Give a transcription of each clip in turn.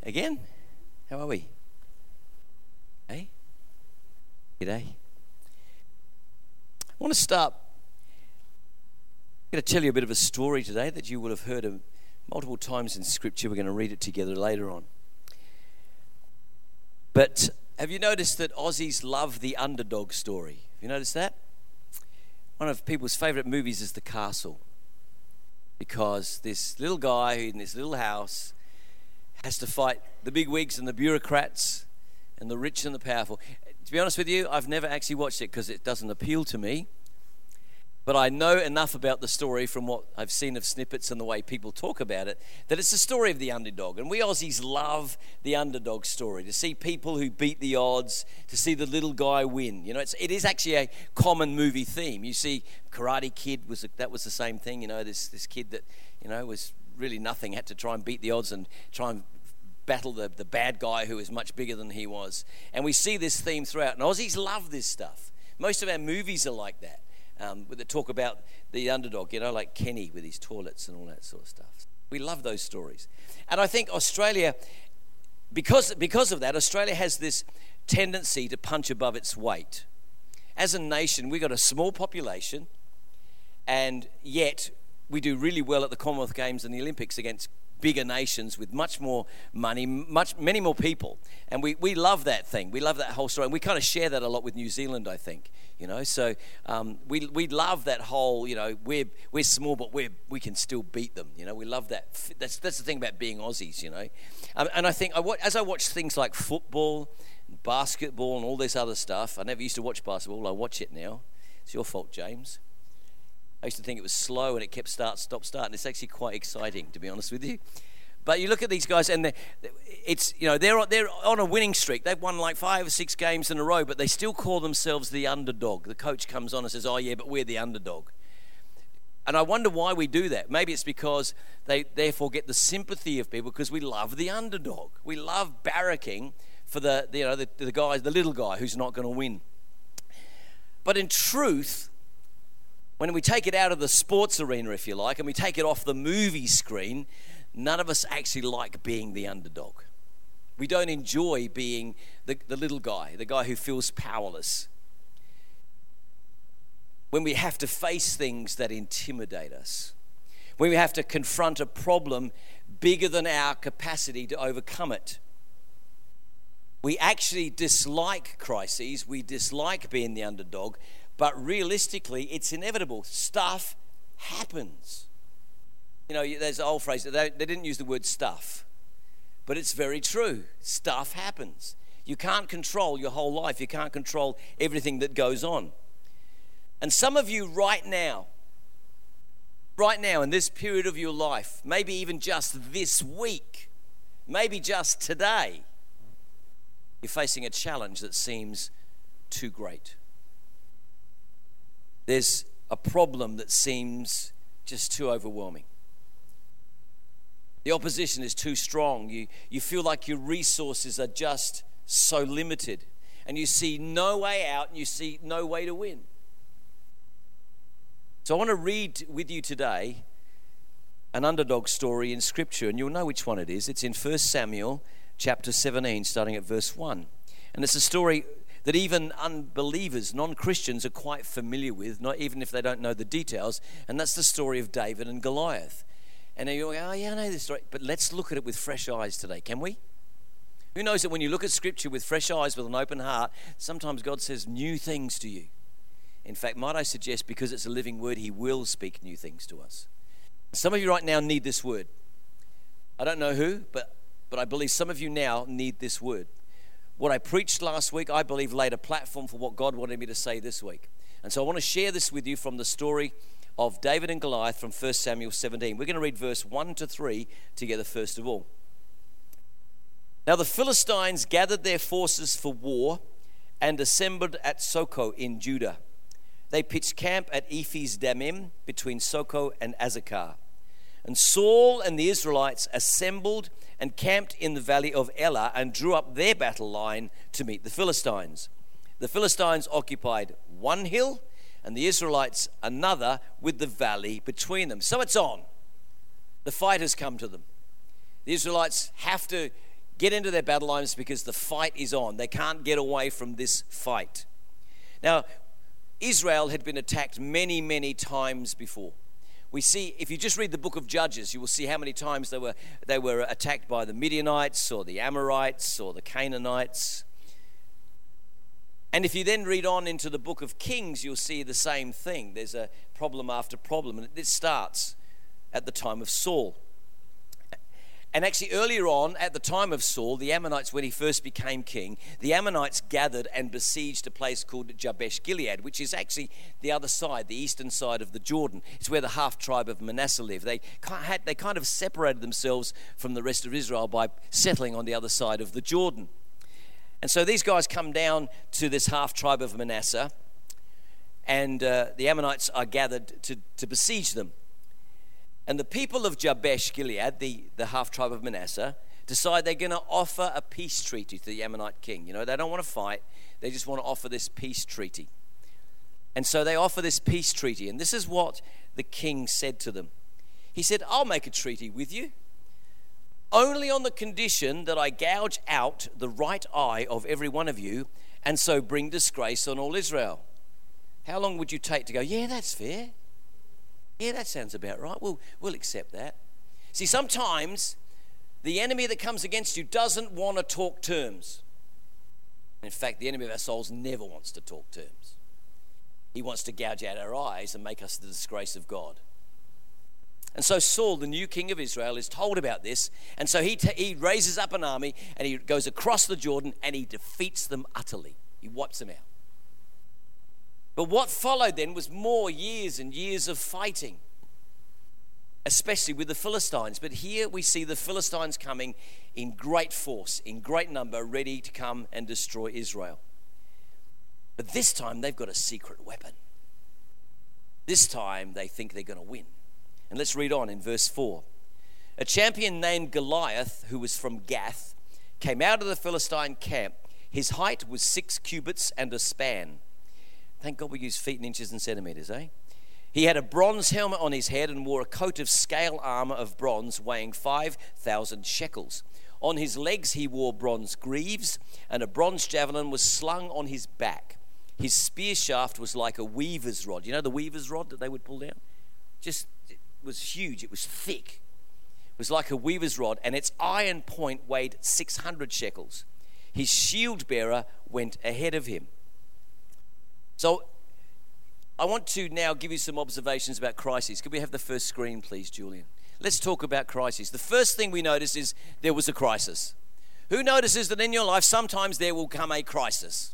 Again? How are we? Hey? G'day. I want to start. I'm going to tell you a bit of a story today that you will have heard of multiple times in Scripture. We're going to read it together later on. But have you noticed that Aussies love the underdog story? Have you noticed that? One of people's favourite movies is The Castle, because this little guy in this little house has to fight the big wigs and the bureaucrats and the rich and the powerful. To be honest with you, I've never actually watched it because it doesn't appeal to me. But I know enough about the story from what I've seen of snippets and the way people talk about it, that it's the story of the underdog. And we Aussies love the underdog story, to see people who beat the odds, to see the little guy win. You know, it is actually a common movie theme. You see Karate Kid, that was the same thing. You know, this kid that, you know, was really nothing, had to try and beat the odds and try and battle the bad guy who was much bigger than he was. And we see this theme throughout. And Aussies love this stuff. Most of our movies are like that. That talk about the underdog, you know, like Kenny with his toilets and all that sort of stuff. We love those stories. And I think Australia, because of that, Australia has this tendency to punch above its weight. As a nation, we've got a small population, and yet we do really well at the Commonwealth Games and the Olympics against bigger nations with much more money, many more people. And we love that thing. We love that whole story. And we kind of share that a lot with New Zealand, I think. You know, so we love that whole, you know, we're small, but we can still beat them. You know, we love that. That's the thing about being Aussies, you know. And I think as I watch things like football, basketball, and all this other stuff, I never used to watch basketball. I watch it now. It's your fault, James. I used to think it was slow and it kept start, and it's actually quite exciting, to be honest with you. But you look at these guys, and it's, you know, they're on a winning streak. They've won like 5 or 6 games in a row, but they still call themselves the underdog. The coach comes on and says, "Oh yeah, but we're the underdog." And I wonder why we do that. Maybe it's because they therefore get the sympathy of people, because we love the underdog. We love barracking for the guy, the little guy who's not going to win. But in truth, when we take it out of the sports arena, if you like, and we take it off the movie screen, none of us actually like being the underdog. We don't enjoy being the little guy, the guy who feels powerless. When we have to face things that intimidate us, when we have to confront a problem bigger than our capacity to overcome it, we actually dislike crises, we dislike being the underdog, but realistically, it's inevitable. Stuff happens. You know, there's an old phrase, they didn't use the word stuff, but it's very true. Stuff happens. You can't control your whole life. You can't control everything that goes on. And some of you right now, in this period of your life, maybe even just this week, maybe just today, you're facing a challenge that seems too great. There's a problem that seems just too overwhelming. The opposition is too strong. You feel like your resources are just so limited, and you see no way out, and you see no way to win. So I want to read with you today an underdog story in Scripture, and you'll know which one it is. It's in 1 Samuel chapter 17, starting at verse 1. And it's a story that even unbelievers, non-Christians, are quite familiar with, not even if they don't know the details, and that's the story of David and Goliath. And you're like, "Oh yeah, I know this story," but let's look at it with fresh eyes today, can we? Who knows that when you look at Scripture with fresh eyes, with an open heart, sometimes God says new things to you. In fact, might I suggest, because it's a living word, He will speak new things to us. Some of you right now need this word. I don't know who, but I believe some of you now need this word. What I preached last week, I believe, laid a platform for what God wanted me to say this week. And so I want to share this with you from the story of David and Goliath from 1 Samuel 17. We're going to read verse 1 to 3 together first of all. Now the Philistines gathered their forces for war and assembled at Soko in Judah. They pitched camp at Ephes Dammim between Soko and Azekah. And Saul and the Israelites assembled and camped in the valley of Elah and drew up their battle line to meet the Philistines. The Philistines occupied one hill and the Israelites another, with the valley between them. So it's on. The fight has come to them. The Israelites have to get into their battle lines because the fight is on. They can't get away from this fight. Now, Israel had been attacked many, many times before. We see, if you just read the book of Judges, you will see how many times they were attacked by the Midianites or the Amorites or the Canaanites. And if you then read on into the book of Kings, you'll see the same thing. There's a problem after problem, and this starts at the time of Saul. And actually earlier on, at the time of Saul, the Ammonites, when he first became king, the Ammonites gathered and besieged a place called Jabesh Gilead, which is actually the other side, the eastern side of the Jordan. It's where the half-tribe of Manasseh lived. They kind of separated themselves from the rest of Israel by settling on the other side of the Jordan. And so these guys come down to this half-tribe of Manasseh, and the Ammonites are gathered to besiege them. And the people of Jabesh Gilead, the half-tribe of Manasseh, decide they're going to offer a peace treaty to the Ammonite king. You know, they don't want to fight. They just want to offer this peace treaty. And so they offer this peace treaty. And this is what the king said to them. He said, I'll make a treaty with you, only on the condition that I gouge out the right eye of every one of you, and so bring disgrace on all Israel. How long would you take to go, yeah, that's fair? Yeah, that sounds about right. We'll accept that. See, sometimes the enemy that comes against you doesn't want to talk terms. In fact, the enemy of our souls never wants to talk terms. He wants to gouge out our eyes and make us the disgrace of God. And so Saul, the new king of Israel, is told about this. And so he raises up an army and he goes across the Jordan and he defeats them utterly. He wipes them out. But what followed then was more years and years of fighting, especially with the Philistines. But here we see the Philistines coming in great force, in great number, ready to come and destroy Israel. But this time they've got a secret weapon. This time they think they're going to win. And let's read on in verse 4. A champion named Goliath, who was from Gath, came out of the Philistine camp. His height was 6 cubits and a span. Thank God we use feet and inches and centimeters, eh? He had a bronze helmet on his head and wore a coat of scale armor of bronze weighing 5,000 shekels. On his legs he wore bronze greaves, and a bronze javelin was slung on his back. His spear shaft was like a weaver's rod. You know the weaver's rod that they would pull down? It was huge. It was thick. It was like a weaver's rod, and its iron point weighed 600 shekels. His shield bearer went ahead of him. So I want to now give you some observations about crises. Could we have the first screen, please, Julian? Let's talk about crises. The first thing we notice is there was a crisis. Who notices that in your life sometimes there will come a crisis?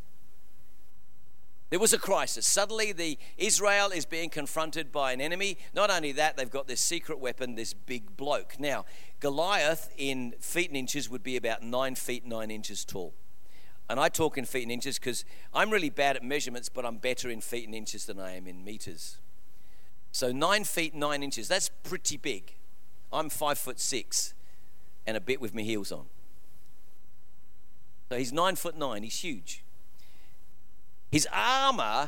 There was a crisis. Suddenly Israel is being confronted by an enemy. Not only that, they've got this secret weapon, this big bloke. Now, Goliath in feet and inches would be about 9 feet 9 inches tall. And I talk in feet and inches because I'm really bad at measurements, but I'm better in feet and inches than I am in meters. So 9 feet 9 inches, that's pretty big. I'm 5'6" and a bit with my heels on. So he's 9'9", he's huge. His armor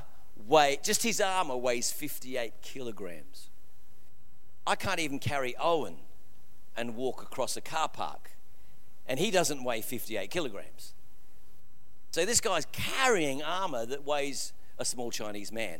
weighs 58 kilograms. I can't even carry Owen and walk across a car park, and he doesn't weigh 58 kilograms. So this guy's carrying armor that weighs a small Chinese man.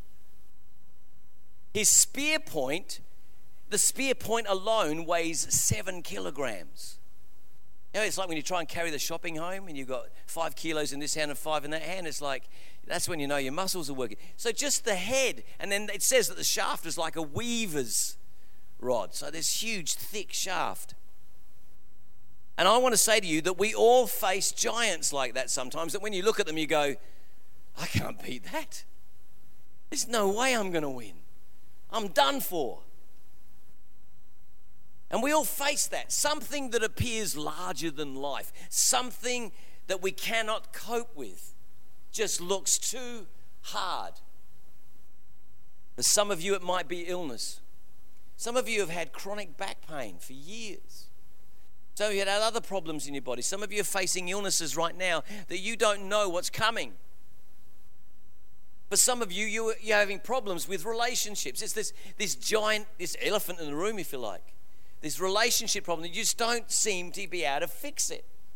His spear point, the spear point alone weighs 7 kilograms. You know, it's like when you try and carry the shopping home and you've got 5 kilos in this hand and 5 in that hand. It's like, that's when you know your muscles are working. So just the head, and then it says that the shaft is like a weaver's rod. So this huge, thick shaft. And I want to say to you that we all face giants like that sometimes, that when you look at them you go, I can't beat that. There's no way I'm going to win. I'm done for. And we all face that. Something that appears larger than life. Something that we cannot cope with. Just looks too hard. For some of you it might be illness. Some of you have had chronic back pain for years. Some of you have had other problems in your body. Some of you are facing illnesses right now that you don't know what's coming. For some of you, you're having problems with relationships. It's this giant, this elephant in the room, if you like. This relationship problem that you just don't seem to be able to fix it.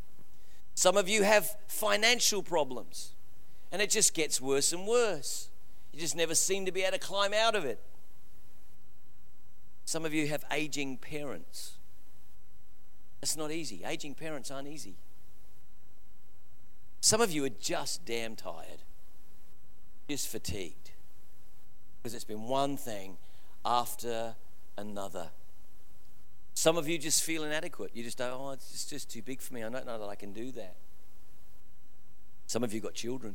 Some of you have financial problems, and it just gets worse and worse. You just never seem to be able to climb out of it. Some of you have aging parents. That's not easy. Aging parents aren't easy. Some of you are just damn tired, just fatigued, because it's been one thing after another. Some of you just feel inadequate. You just go, oh, it's just too big for me. I don't know that I can do that. Some of you got children.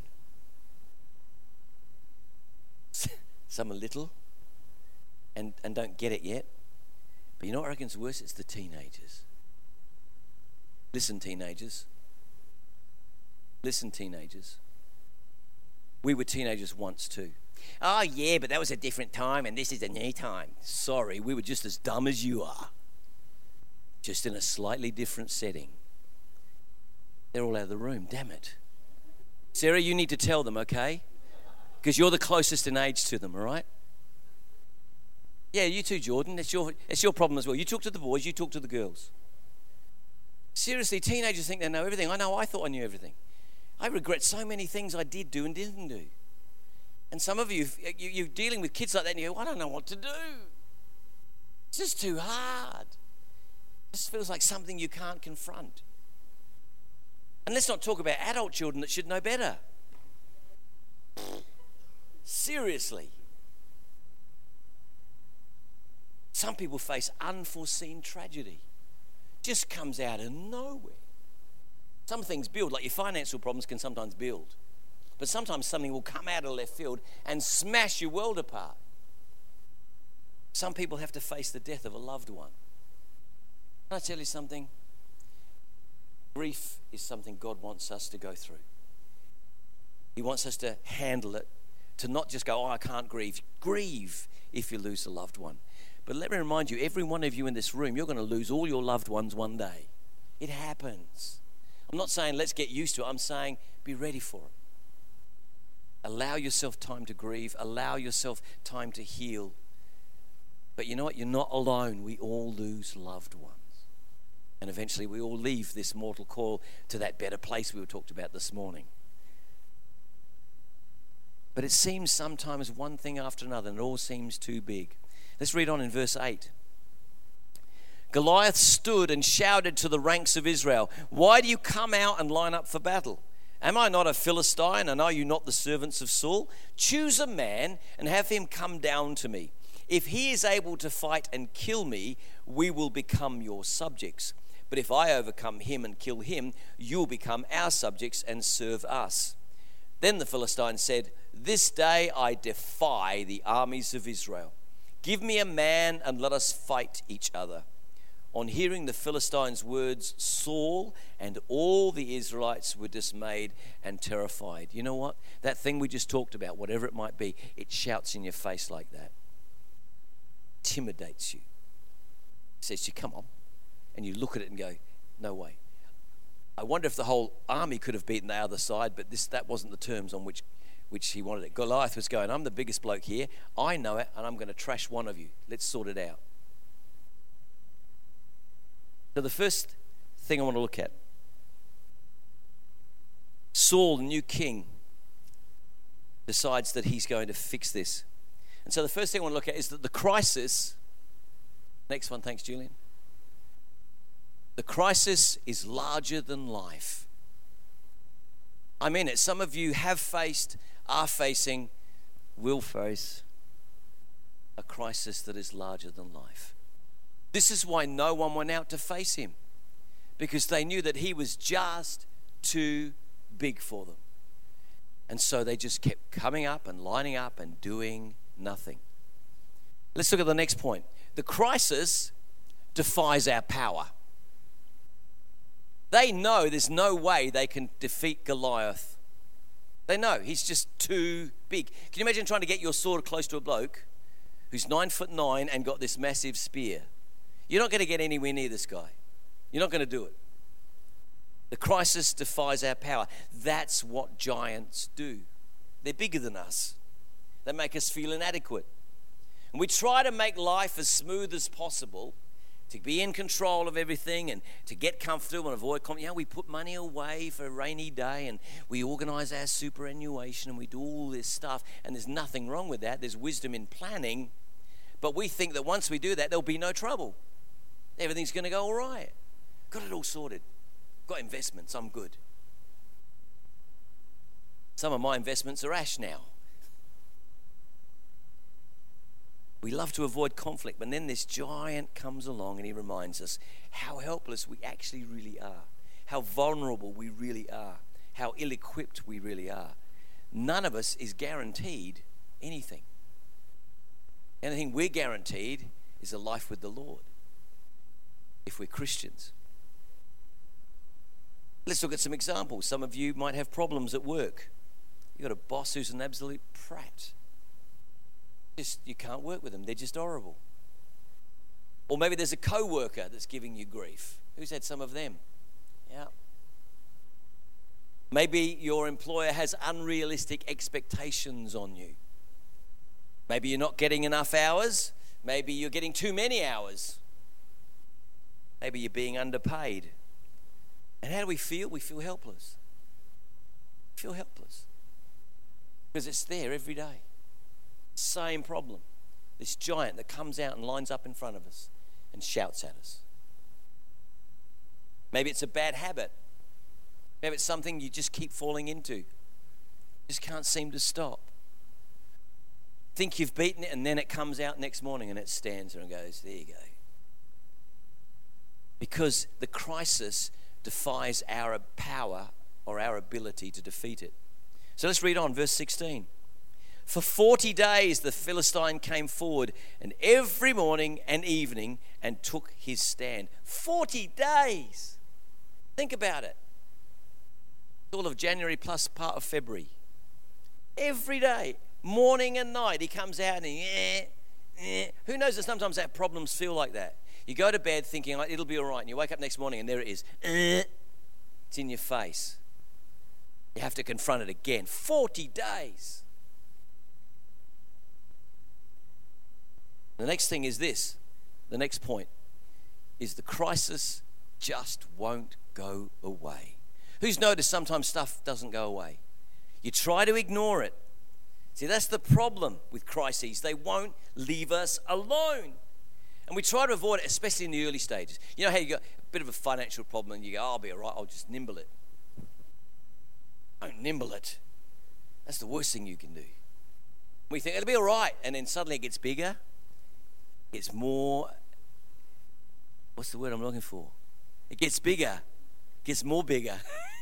Some are little and don't get it yet. But you know what I reckon's worse? It's the teenagers. Listen, teenagers. Listen, teenagers. We were teenagers once too. Oh, yeah, but that was a different time and this is a new time. Sorry, we were just as dumb as you are. Just in a slightly different setting. They're all out of the room, damn it. Sarah, you need to tell them, okay? Because you're the closest in age to them, all right? Yeah, you too, Jordan. It's your problem as well. You talk to the boys, you talk to the girls. Seriously, teenagers think they know everything. I know I thought I knew everything. I regret so many things I did do and didn't do. And some of you, you're dealing with kids like that and you go, I don't know what to do. It's just too hard. It just feels like something you can't confront. And let's not talk about adult children that should know better. Seriously. Some people face unforeseen tragedy. Just comes out of nowhere. Some things build, like your financial problems can sometimes build. But sometimes something will come out of left field and smash your world apart. Some people have to face the death of a loved one. Can I tell you something? Grief is something God wants us to go through. He wants us to handle it, to not just go, oh, I can't grieve. Grieve if you lose a loved one. But let me remind you, every one of you in this room, you're going to lose all your loved ones one day. It happens. I'm not saying let's get used to it. I'm saying be ready for it. Allow yourself time to grieve. Allow yourself time to heal. But you know what? You're not alone. We all lose loved ones. And eventually we all leave this mortal coil to that better place we were talked about this morning. But it seems sometimes one thing after another, and it all seems too big. Let's read on in verse 8. Goliath stood and shouted to the ranks of Israel, why do you come out and line up for battle? Am I not a Philistine, and are you not the servants of Saul? Choose a man and have him come down to me. If he is able to fight and kill me, we will become your subjects. But if I overcome him and kill him, you'll become our subjects and serve us. Then the Philistine said, this day I defy the armies of Israel. Give me a man and let us fight each other. On hearing the Philistines' words, Saul and all the Israelites were dismayed and terrified. You know what? That thing we just talked about, whatever it might be, it shouts in your face like that. Intimidates you. It says to you, come on. And you look at it and go, no way. I wonder if the whole army could have beaten the other side, but that wasn't the terms on which he wanted it. Goliath was going, I'm the biggest bloke here. I know it, and I'm going to trash one of you. Let's sort it out. So the first thing I want to look at, Saul, the new king, decides that he's going to fix this. And so the first thing I want to look at is that the crisis, next one, thanks Julian. The crisis is larger than life. I mean it. Some of you have faced, are facing, will face a crisis that is larger than life. This is why no one went out to face him, because they knew that he was just too big for them. And so they just kept coming up and lining up and doing nothing. Let's look at the next point. The crisis defies our power. They know there's no way they can defeat Goliath. They know he's just too big. Can you imagine trying to get your sword close to a bloke who's 9'9" and got this massive spear? You're not going to get anywhere near this guy. You're not going to do it. The crisis defies our power. That's what giants do. They're bigger than us. They make us feel inadequate. And we try to make life as smooth as possible, to be in control of everything and to get comfortable and avoid conflict. You know, we put money away for a rainy day and we organize our superannuation and we do all this stuff, and there's nothing wrong with that. There's wisdom in planning, but we think that once we do that, there'll be no trouble. Everything's going to go all right. Got it all sorted. Got investments, I'm good. Some of my investments are ash now. We love to avoid conflict, but then this giant comes along and he reminds us how helpless we actually really are, how vulnerable we really are, how ill-equipped we really are. None of us is guaranteed anything. The only thing we're guaranteed is a life with the Lord, if we're Christians. Let's look at some examples. Some of you might have problems at work. You've got a boss who's an absolute prat. You can't work with them. They're just horrible. Or maybe there's a co-worker that's giving you grief. Who's had some of them? Yeah. Maybe your employer has unrealistic expectations on you. Maybe you're not getting enough hours. Maybe you're getting too many hours. Maybe you're being underpaid. And how do we feel? We feel helpless. We feel helpless. Because it's there every day. Same problem. This giant that comes out and lines up in front of us and shouts at us. Maybe it's a bad habit. Maybe it's something you just keep falling into. Just can't seem to stop. Think you've beaten it, and then it comes out next morning and it stands there and goes, there you go. Because the crisis defies our power or our ability to defeat it. So let's read on, verse 16. For 40 days the Philistine came forward, and every morning and evening, and took his stand. 40 days. Think about it. All of January plus part of February. Every day, morning and night, he comes out and Who knows that sometimes our problems feel like that? You go to bed thinking, oh, it'll be all right, and you wake up next morning and there it is. It's in your face. You have to confront it again. 40 days. The next thing is this. The next point is the crisis just won't go away. Who's noticed sometimes stuff doesn't go away? You try to ignore it. See, that's the problem with crises. They won't leave us alone. And we try to avoid it, especially in the early stages. You know how you got a bit of a financial problem and you go, oh, I'll be all right, I'll just nimble it. Don't nimble it. That's the worst thing you can do. We think it'll be all right, and then suddenly it gets bigger. It's more, what's the word I'm looking for? It gets bigger, gets more bigger.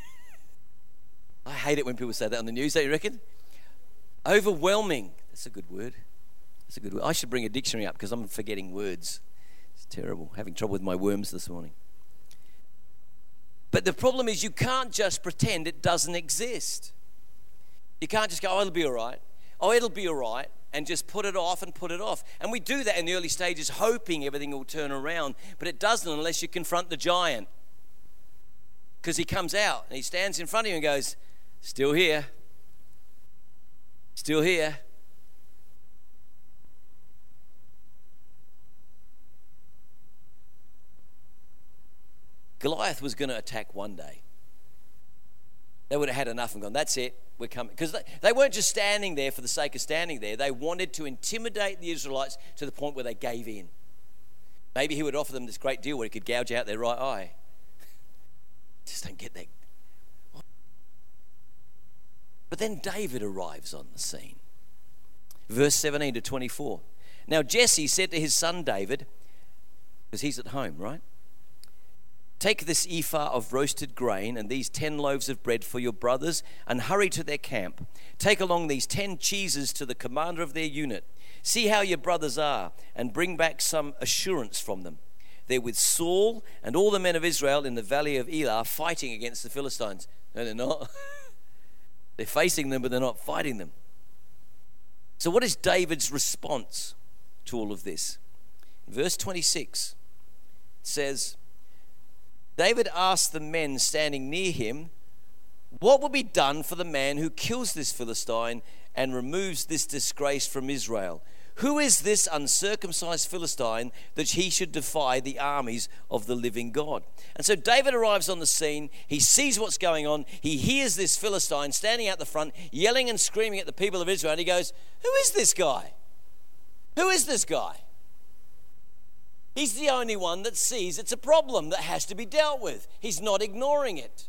I hate it when people say that on the news, don't you reckon? Overwhelming. That's a good word. That's a good word. I should bring a dictionary up because I'm forgetting words. It's terrible. Having trouble with my worms this morning. But the problem is you can't just pretend it doesn't exist. You can't just go, oh, it'll be all right. Oh, it'll be all right. And just put it off and put it off. And we do that in the early stages, hoping everything will turn around. But it doesn't unless you confront the giant. Because he comes out and he stands in front of you and goes, still here. Still here. Goliath was going to attack one day. They would have had enough and gone, that's it, we're coming. Because they weren't just standing there for the sake of standing there. They wanted to intimidate the Israelites to the point where they gave in. Maybe he would offer them this great deal where he could gouge out their right eye. Just don't get that. But then David arrives on the scene. Verse 17 to 24. Now Jesse said to his son David, because he's at home, right? Take this ephah of roasted grain and these 10 loaves of bread for your brothers and hurry to their camp. Take along these 10 cheeses to the commander of their unit. See how your brothers are and bring back some assurance from them. They're with Saul and all the men of Israel in the valley of Elah fighting against the Philistines. No, they're not. They're facing them, but they're not fighting them. So what is David's response to all of this? Verse 26 says, David asked the men standing near him, what will be done for the man who kills this Philistine and removes this disgrace from Israel? "Who is this uncircumcised Philistine that he should defy the armies of the living God?" And so David arrives on the scene. He sees what's going on. He hears this Philistine standing out the front, yelling and screaming at the people of Israel. And he goes, "Who is this guy? Who is this guy?" He's the only one that sees it's a problem that has to be dealt with. He's not ignoring it.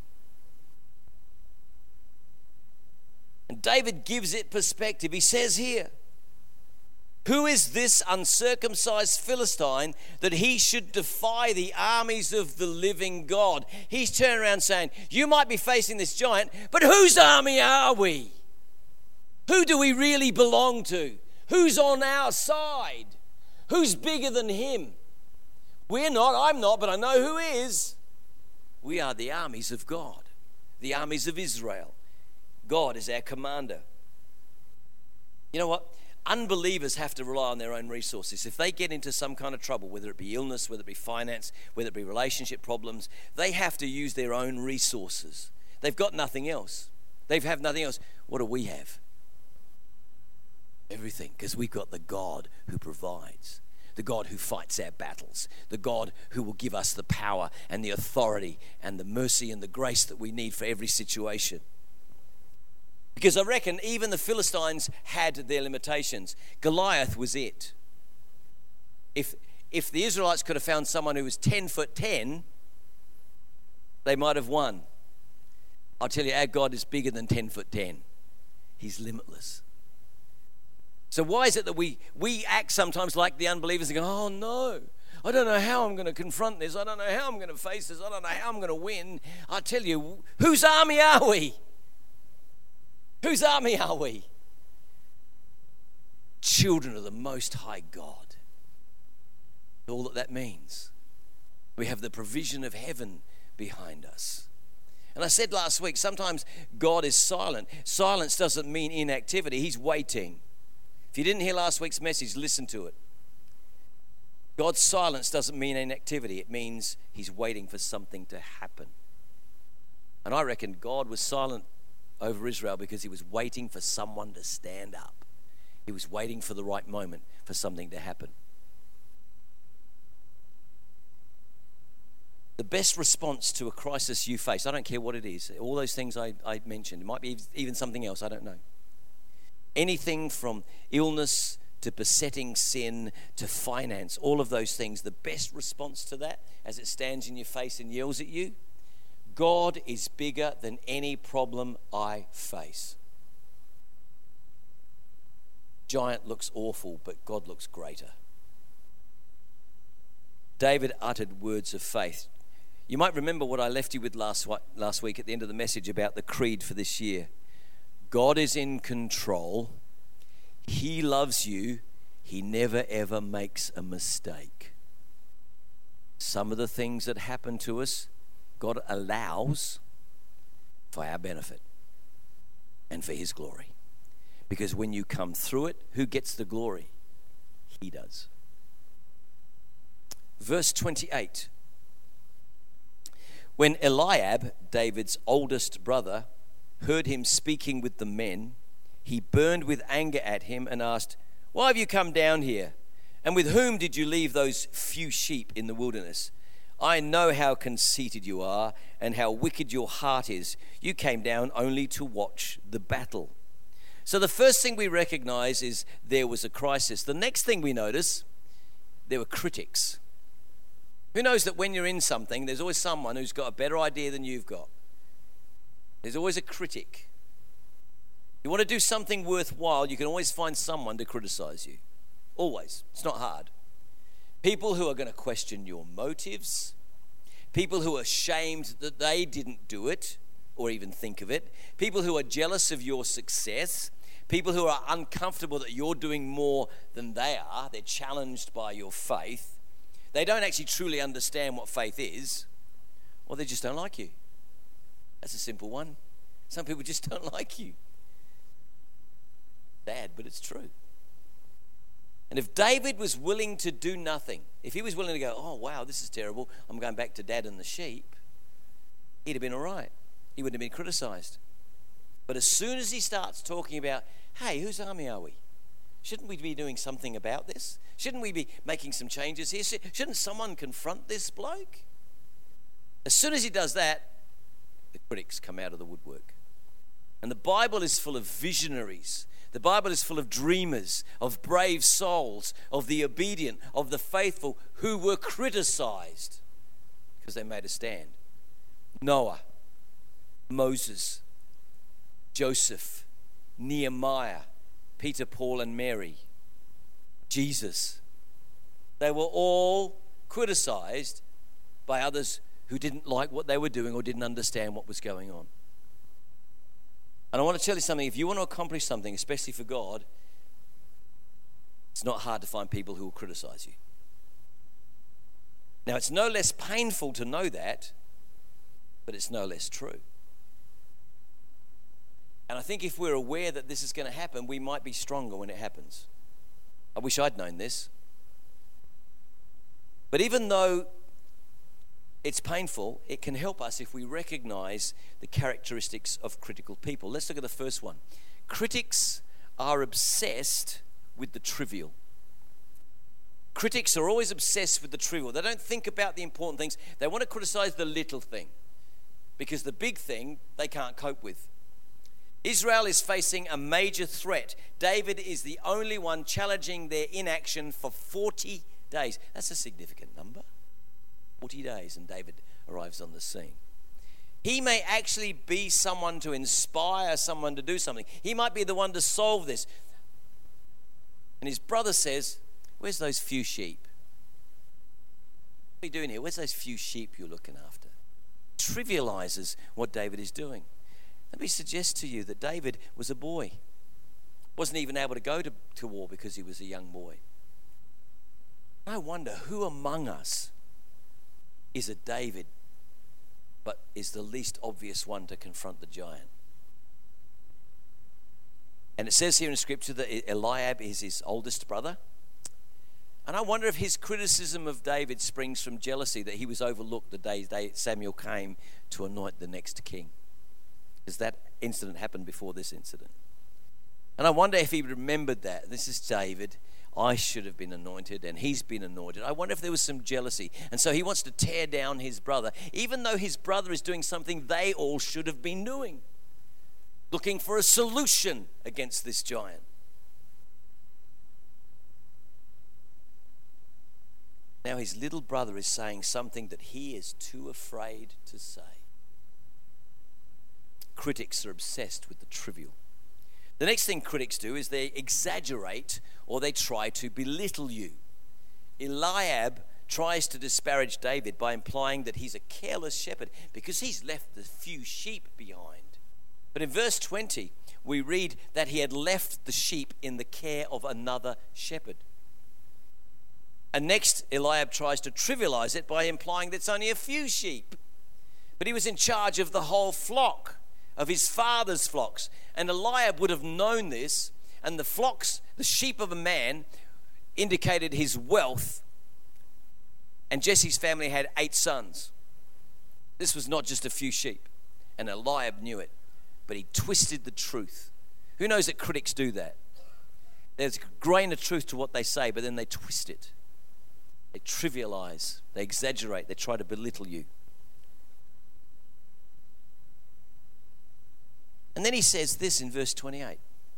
And David gives it perspective. He says here, "Who is this uncircumcised Philistine that he should defy the armies of the living God?" He's turning around saying, you might be facing this giant, but whose army are we? Who do we really belong to? Who's on our side? Who's bigger than him? We're not, I'm not, but I know who is. We are the armies of God, the armies of Israel. God is our commander. You know what? Unbelievers have to rely on their own resources. If they get into some kind of trouble, whether it be illness, whether it be finance, whether it be relationship problems, they have to use their own resources. They've got nothing else. They have nothing else. What do we have? Everything, because we've got the God who provides, the God who fights our battles, the God who will give us the power and the authority and the mercy and the grace that we need for every situation. Because I reckon even the Philistines had their limitations. Goliath was it. If the Israelites could have found someone who was 10 foot 10, they might have won. I'll tell you, our God is bigger than 10 foot 10. He's limitless. So why is it that we act sometimes like the unbelievers and go, "Oh no, I don't know how I'm going to confront this. I don't know how I'm going to face this. I don't know how I'm going to win." I tell you, whose army are we? Whose army are we? Children of the Most High God. All that means. We have the provision of heaven behind us. And I said last week, sometimes God is silent. Silence doesn't mean inactivity. He's waiting. If you didn't hear last week's message, listen to it. God's silence doesn't mean inactivity. It means he's waiting for something to happen. And I reckon God was silent over Israel because he was waiting for someone to stand up. He was waiting for the right moment for something to happen. The best response to a crisis you face, I don't care what it is, all those things I mentioned, it might be even something else, I don't know. Anything from illness to besetting sin to finance, all of those things, the best response to that as it stands in your face and yells at you, God is bigger than any problem I face. Giant looks awful, but God looks greater. David uttered words of faith. You might remember what I left you with last week at the end of the message about the creed for this year. God is in control. He loves you. He never ever makes a mistake. Some of the things that happen to us, God allows for our benefit and for his glory. Because when you come through it, who gets the glory? He does. Verse 28. When Eliab, David's oldest brother, heard him speaking with the men, he burned with anger at him and asked, "Why have you come down here? And with whom did you leave those few sheep in the wilderness? I know how conceited you are and how wicked your heart is. You came down only to watch the battle." So the first thing we recognize is there was a crisis. The next thing we notice, there were critics. Who knows that when you're in something, there's always someone who's got a better idea than you've got. There's always a critic. You want to do something worthwhile, you can always find someone to criticize you. Always. It's not hard. People who are going to question your motives. People who are ashamed that they didn't do it or even think of it. People who are jealous of your success. People who are uncomfortable that you're doing more than they are. They're challenged by your faith. They don't actually truly understand what faith is, or they just don't like you. That's a simple one. Some people just don't like you. Sad, but it's true. And if David was willing to do nothing, if he was willing to go, "Oh, wow, this is terrible, I'm going back to Dad and the sheep," he'd have been all right. He wouldn't have been criticized. But as soon as he starts talking about, "Hey, whose army are we? Shouldn't we be doing something about this? Shouldn't we be making some changes here? Shouldn't someone confront this bloke? As soon as he does that, the critics come out of the woodwork. And the Bible is full of visionaries. The Bible is full of dreamers, of brave souls, of the obedient, of the faithful who were criticized because they made a stand. Noah, Moses, Joseph, Nehemiah, Peter, Paul, and Mary, Jesus. They were all criticized by others who didn't like what they were doing or didn't understand what was going on. And I want to tell you something. If you want to accomplish something, especially for God, it's not hard to find people who will criticize you. Now, it's no less painful to know that, but it's no less true. And I think if we're aware that this is going to happen, we might be stronger when it happens. I wish I'd known this. But even though it's painful, it can help us if we recognize the characteristics of critical people. Let's look at the first one. Critics are obsessed with the trivial. Critics are always obsessed with the trivial. They don't think about the important things. They want to criticize the little thing because the big thing they can't cope with. Israel is facing a major threat. David is the only one challenging their inaction for 40 days. That's a significant number. 40 days and David arrives on the scene. He may actually be someone to inspire someone to do something. He might be the one to solve this. And his brother says, "Where's those few sheep? What are you doing here? Where's those few sheep you're looking after?" Trivializes what David is doing. Let me suggest to you that David was a boy. Wasn't even able to go to war because he was a young boy. I wonder who among us is a David, but is the least obvious one to confront the giant. And it says here in Scripture that Eliab is his oldest brother. And I wonder if his criticism of David springs from jealousy that he was overlooked the day Samuel came to anoint the next king. Because that incident happened before this incident. And I wonder if he remembered that. This is David. I should have been anointed and he's been anointed. I wonder if there was some jealousy. And so he wants to tear down his brother, even though his brother is doing something they all should have been doing. Looking for a solution against this giant. Now his little brother is saying something that he is too afraid to say. Critics are obsessed with the trivial. The next thing critics do is they exaggerate or they try to belittle you. Eliab tries to disparage David by implying that he's a careless shepherd because he's left the few sheep behind. But in verse 20, we read that he had left the sheep in the care of another shepherd. And next, Eliab tries to trivialize it by implying that it's only a few sheep. But he was in charge of the whole flock, of his father's flocks. And Eliab would have known this, and the flocks, the sheep of a man, indicated his wealth. And Jesse's family had 8 sons. This was not just a few sheep, and Eliab knew it, but he twisted the truth. Who knows that critics do that? There's a grain of truth to what they say, but then they twist it. They trivialize, they exaggerate, they try to belittle you. And then he says this in verse 28.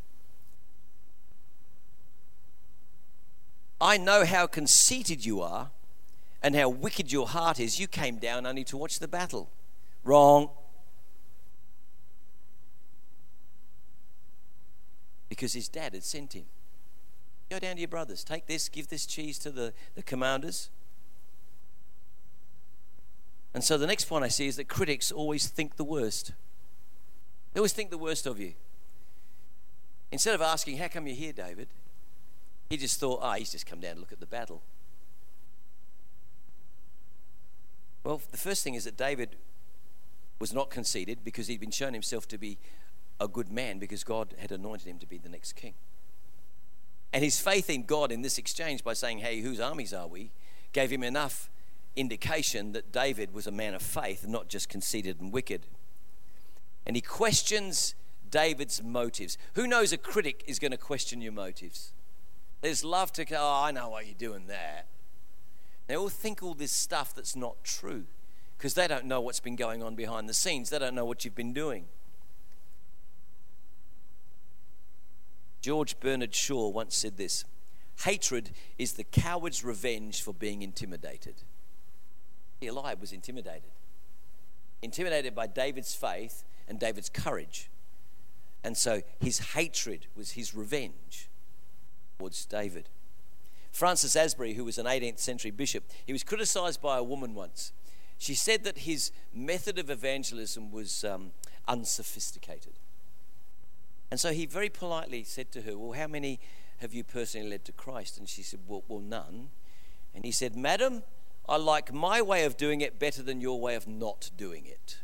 I know how conceited you are and how wicked your heart is. You came down only to watch the battle. Wrong. Because his dad had sent him. Go down to your brothers. Take this, give this cheese to the commanders. And so the next point I see is that critics always think the worst. They always think the worst of you. Instead of asking, how come you're here, David? He just thought, he's just come down to look at the battle. Well, the first thing is that David was not conceited because he'd been shown himself to be a good man because God had anointed him to be the next king. And his faith in God in this exchange by saying, hey, whose armies are we, gave him enough indication that David was a man of faith, not just conceited and wicked. And he questions David's motives. Who knows a critic is going to question your motives? There's love to go, oh, I know why you're doing that. They all think all this stuff that's not true because they don't know what's been going on behind the scenes. They don't know what you've been doing. George Bernard Shaw once said this: hatred is the coward's revenge for being intimidated. Eliab was intimidated by David's faith and David's courage. And so his hatred was his revenge towards David. Francis Asbury, who was an 18th century bishop, he was criticized by a woman once. She said that his method of evangelism was unsophisticated. And so he very politely said to her, well, how many have you personally led to Christ? And she said, well, none. And he said, madam, I like my way of doing it better than your way of not doing it.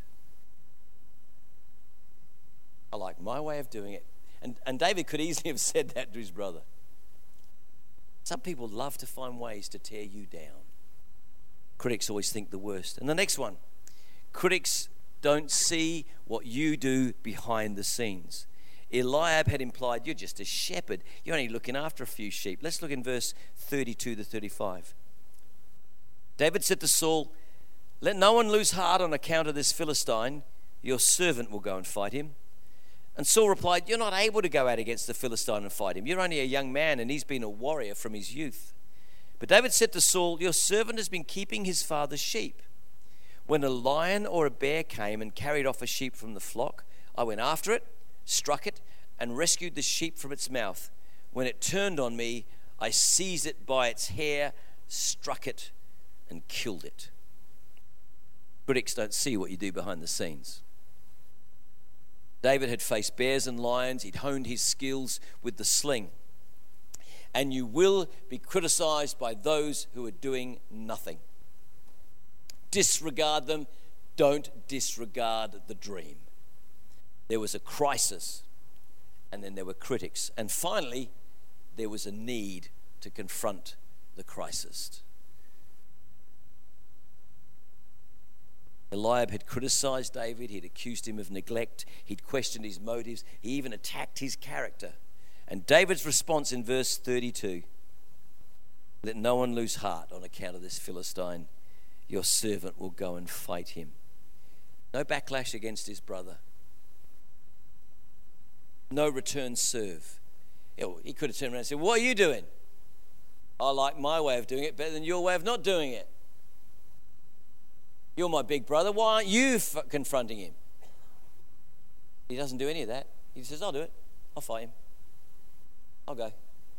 I like my way of doing it. And David could easily have said that to his brother. Some people love to find ways to tear you down. Critics always think the worst. And the next one, critics don't see what you do behind the scenes. Eliab had implied, you're just a shepherd. You're only looking after a few sheep. Let's look in verse 32 to 35. David said to Saul, let no one lose heart on account of this Philistine. Your servant will go and fight him. And Saul replied, you're not able to go out against the Philistine and fight him. You're only a young man, and he's been a warrior from his youth. But David said to Saul, your servant has been keeping his father's sheep. When a lion or a bear came and carried off a sheep from the flock, I went after it, struck it, and rescued the sheep from its mouth. When it turned on me, I seized it by its hair, struck it, and killed it. Critics don't see what you do behind the scenes. David had faced bears and lions. He'd honed his skills with the sling. And you will be criticized by those who are doing nothing. Disregard them. Don't disregard the dream. There was a crisis, and then there were critics. And finally, there was a need to confront the crisis. Eliab had criticized David. He'd accused him of neglect. He'd questioned his motives. He even attacked his character. And David's response in verse 32, let no one lose heart on account of this Philistine. Your servant will go and fight him. No backlash against his brother. No return serve. He could have turned around and said, what are you doing? I like my way of doing it better than your way of not doing it. You're my big brother. Why aren't you confronting him? He doesn't do any of that. He says, I'll do it. I'll fight him. I'll go.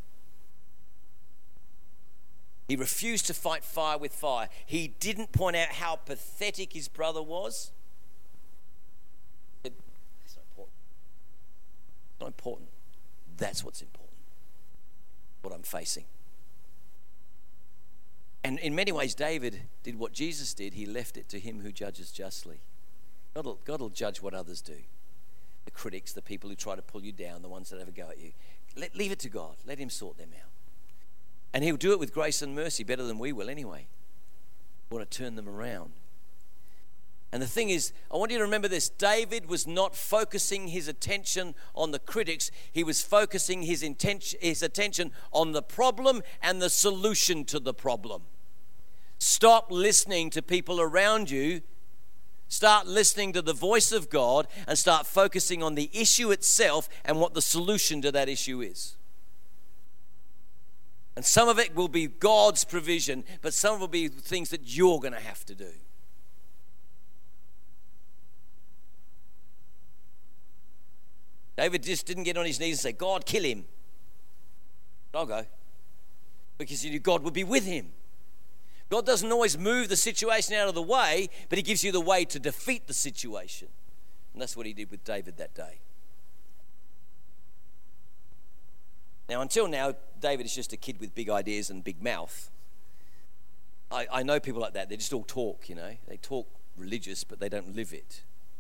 He refused to fight fire with fire. He didn't point out how pathetic his brother was. That's not important. Not important. That's what's important. What I'm facing. And in many ways, David did what Jesus did. He left it to him who judges justly. God will judge what others do. The critics, the people who try to pull you down, the ones that have a go at you. Leave it to God. Let him sort them out. And he'll do it with grace and mercy better than we will anyway. We want to turn them around. And the thing is, I want you to remember this. David was not focusing his attention on the critics. He was focusing his attention on the problem and the solution to the problem. Stop listening to people around you. Start listening to the voice of God and start focusing on the issue itself and what the solution to that issue is. And some of it will be God's provision, but some will be things that you're going to have to do. David just didn't get on his knees and say, God, kill him. I'll go. Because he knew God would be with him. God doesn't always move the situation out of the way, but he gives you the way to defeat the situation. And that's what he did with David that day. Now, until now, David is just a kid with big ideas and big mouth. I know people like that. They just all talk, you know. They talk religious, but they don't live it.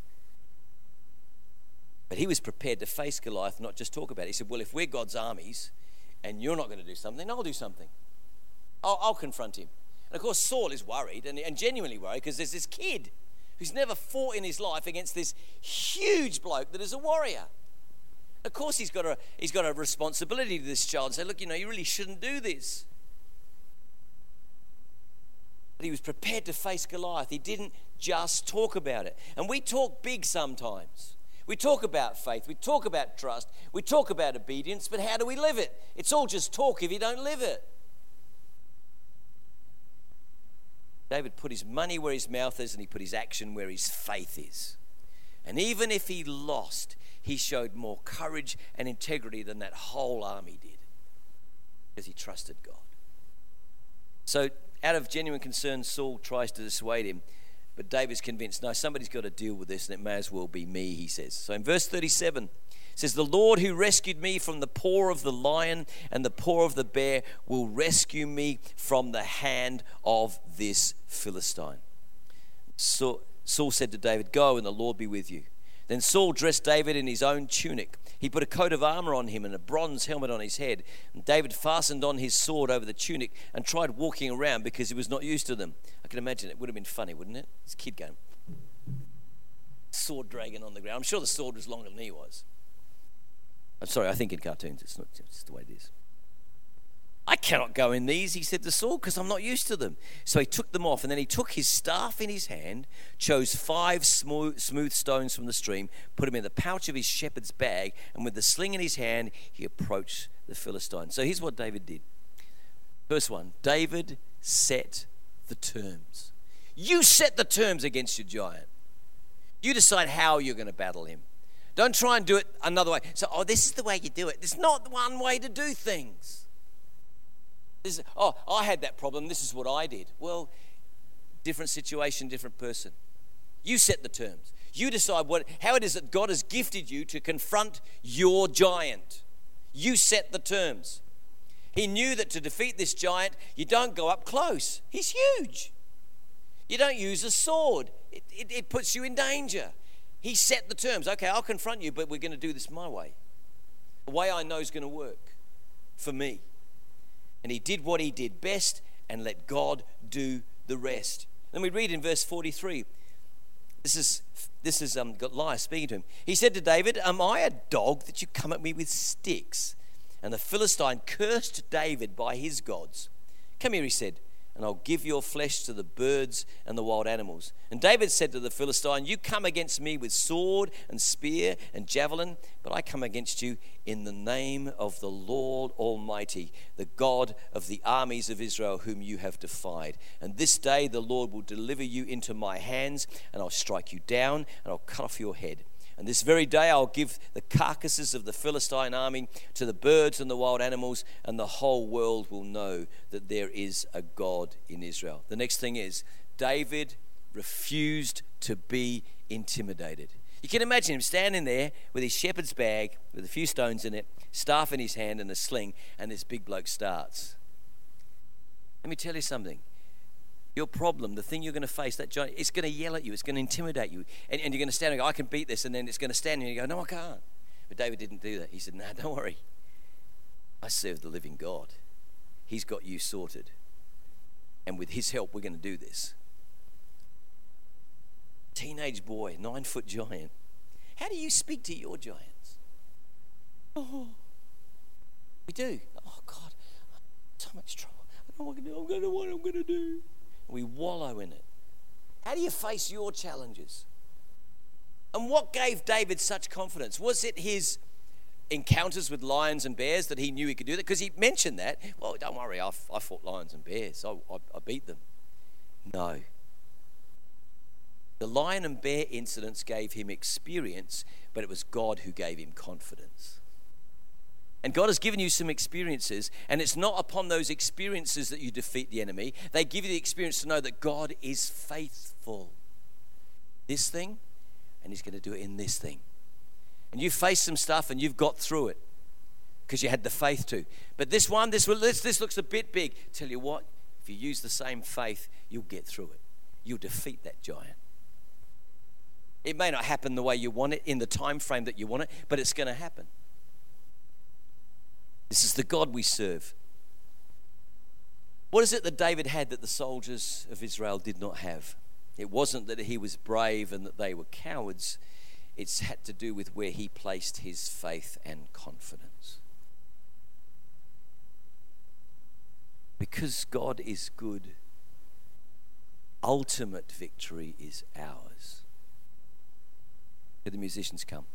But he was prepared to face Goliath, not just talk about it. He said, well, if we're God's armies and you're not going to do something, I'll do something. I'll confront him. And of course, Saul is worried and genuinely worried because there's this kid who's never fought in his life against this huge bloke that is a warrior. Of course, he's got a responsibility to this child and say, look, you really shouldn't do this. But he was prepared to face Goliath. He didn't just talk about it. And we talk big sometimes. We talk about faith. We talk about trust. We talk about obedience. But how do we live it? It's all just talk if you don't live it. David put his money where his mouth is, and he put his action where his faith is. And even if he lost, he showed more courage and integrity than that whole army did, because he trusted God. So out of genuine concern, Saul tries to dissuade him, but David's convinced, no, somebody's got to deal with this, and it may as well be me, he says. So in verse 37, it says, the Lord who rescued me from the paw of the lion and the paw of the bear will rescue me from the hand of this Philistine. So Saul said to David, go, and the Lord be with you. Then Saul dressed David in his own tunic. He put a coat of armor on him and a bronze helmet on his head. And David fastened on his sword over the tunic and tried walking around because he was not used to them. I can imagine it would have been funny, wouldn't it? This kid going, sword dragging on the ground. I'm sure the sword was longer than he was. I'm sorry, I think in cartoons it's not just the way it is. I cannot go in these, he said to Saul, because I'm not used to them. So he took them off, and then he took his staff in his hand, chose 5 smooth stones from the stream, put them in the pouch of his shepherd's bag, and with the sling in his hand, he approached the Philistine. So here's what David did. Verse 1, David set the terms. You set the terms against your giant. You decide how you're going to battle him. Don't try and do it another way. So, this is the way you do it. There's not one way to do things. I had that problem. This is what I did. Well, different situation, different person. You set the terms. You decide how it is that God has gifted you to confront your giant. You set the terms. He knew that to defeat this giant, you don't go up close. He's huge. You don't use a sword. It puts you in danger. He set the terms. Okay, I'll confront you, but we're going to do this my way. The way I know is going to work for me. And he did what he did best and let God do the rest. Then we read in verse 43. This is Goliath speaking to him. He said to David, am I a dog that you come at me with sticks? And the Philistine cursed David by his gods. Come here, he said, and I'll give your flesh to the birds and the wild animals. And David said to the Philistine, you come against me with sword and spear and javelin, but I come against you in the name of the Lord Almighty, the God of the armies of Israel, whom you have defied. And this day the Lord will deliver you into my hands, and I'll strike you down, and I'll cut off your head. And this very day I'll give the carcasses of the Philistine army to the birds and the wild animals, and the whole world will know that there is a God in Israel. The next thing is, David refused to be intimidated. You can imagine him standing there with his shepherd's bag, with a few stones in it, staff in his hand and a sling, and this big bloke starts. Let me tell you something. Your problem, the thing you're going to face, that giant, it's going to yell at you, it's going to intimidate you. And you're going to stand and go, I can beat this. And then it's going to stand and you go, no, I can't. But David didn't do that. He said, no, don't worry. I serve the living God. He's got you sorted. And with his help, we're going to do this. Teenage boy, 9-foot giant. How do you speak to your giants? Oh, we do. Oh, God, I'm in so much trouble. I don't know what I'm going to do. What I'm going to do. We wallow in it. How do you face your challenges? And what gave David such confidence? Was it his encounters with lions and bears that he knew he could do that? Because he mentioned that. Well, don't worry, I fought lions and bears. I beat them. No. The lion and bear incidents gave him experience, but it was God who gave him confidence. And God has given you some experiences, and it's not upon those experiences that you defeat the enemy. They give you the experience to know that God is faithful. This thing, and he's going to do it in this thing. And you face some stuff and you've got through it because you had the faith to. But this looks a bit big. Tell you what, if you use the same faith, you'll get through it. You'll defeat that giant. It may not happen the way you want it in the time frame that you want it, but it's going to happen. This is the God we serve. What is it that David had that the soldiers of Israel did not have? It wasn't that he was brave and that they were cowards. it's had to do with where he placed his faith and confidence. Because God is good, ultimate victory is ours. Let the musicians come.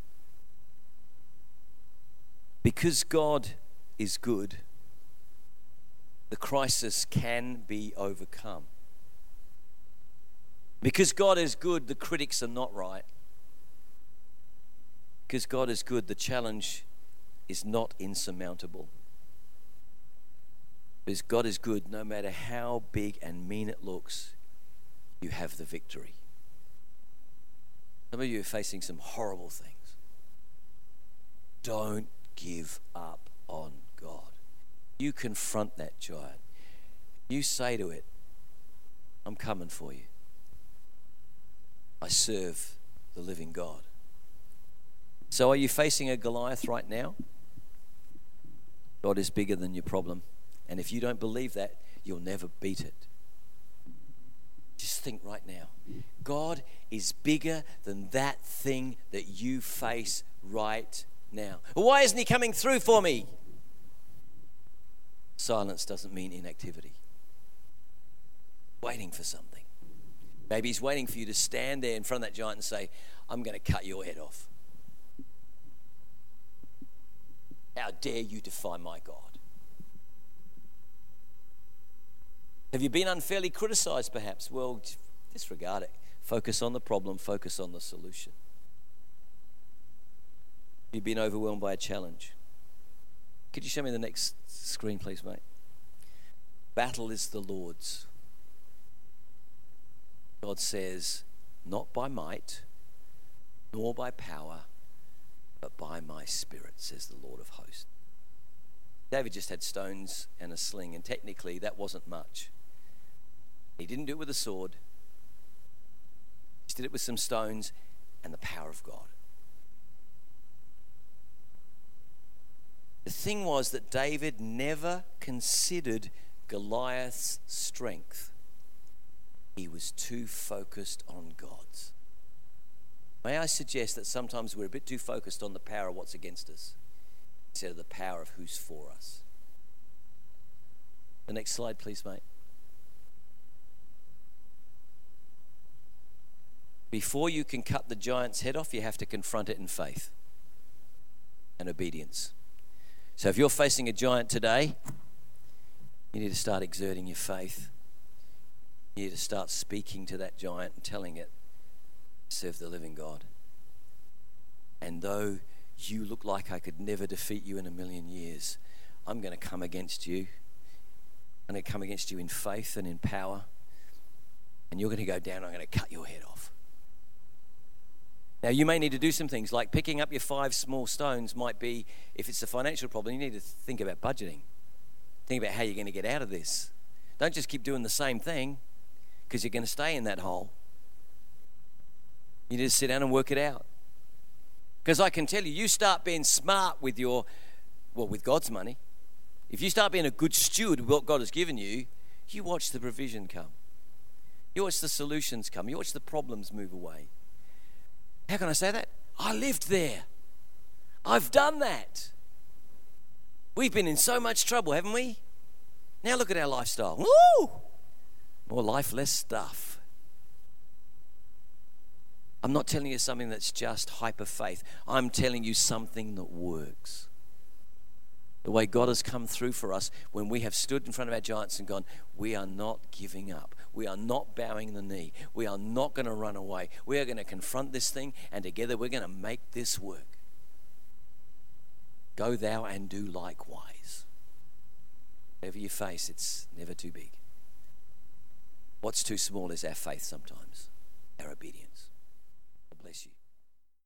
Because God is good, the crisis can be overcome. Because God is good, the critics are not right. Because God is good, the challenge is not insurmountable. Because God is good, no matter how big and mean it looks, you have the victory. Some of you are facing some horrible things. Don't give up on God. You confront that giant. You say to it, I'm coming for you. I serve the living God. So are you facing a Goliath right now? God is bigger than your problem. And if you don't believe that, you'll never beat it. Just think right now. God is bigger than that thing that you face right now. Why isn't he coming through for me? Silence doesn't mean inactivity. Waiting for something. Maybe he's waiting for you to stand there in front of that giant and say, I'm going to cut your head off. How dare you defy my God? Have you been unfairly criticized perhaps? Well, disregard it. Focus on the problem, focus on the solution. You've been overwhelmed by a challenge. Could you show me the next screen, please, mate? Battle is the Lord's. God says, not by might, nor by power, but by my Spirit, says the Lord of hosts. David just had stones and a sling, and technically that wasn't much. He didn't do it with a sword. He just did it with some stones and the power of God. The thing was that David never considered Goliath's strength. He was too focused on God's. May I suggest that sometimes we're a bit too focused on the power of what's against us instead of the power of who's for us. The next slide, please, mate. Before you can cut the giant's head off, you have to confront it in faith and obedience. So if you're facing a giant today, you need to start exerting your faith. You need to start speaking to that giant and telling it, serve the living God. And though you look like I could never defeat you in a million years, I'm going to come against you. I'm going to come against you in faith and in power. And you're going to go down, I'm going to cut your head off. Now, you may need to do some things like picking up your 5 small stones might be, if it's a financial problem, you need to think about budgeting. Think about how you're going to get out of this. Don't just keep doing the same thing because you're going to stay in that hole. You need to sit down and work it out. Because I can tell you, you start being smart with with God's money. If you start being a good steward of what God has given you, you watch the provision come. You watch the solutions come. You watch the problems move away. How can I say that? I lived there. I've done that. We've been in so much trouble, haven't we? Now look at our lifestyle. Woo! More life, less stuff. I'm not telling you something that's just hyper faith. I'm telling you something that works. The way God has come through for us when we have stood in front of our giants and gone, we are not giving up. We are not bowing the knee. We are not going to run away. We are going to confront this thing, and together we're going to make this work. Go thou and do likewise. Whatever you face, it's never too big. What's too small is our faith sometimes, our obedience. God bless you.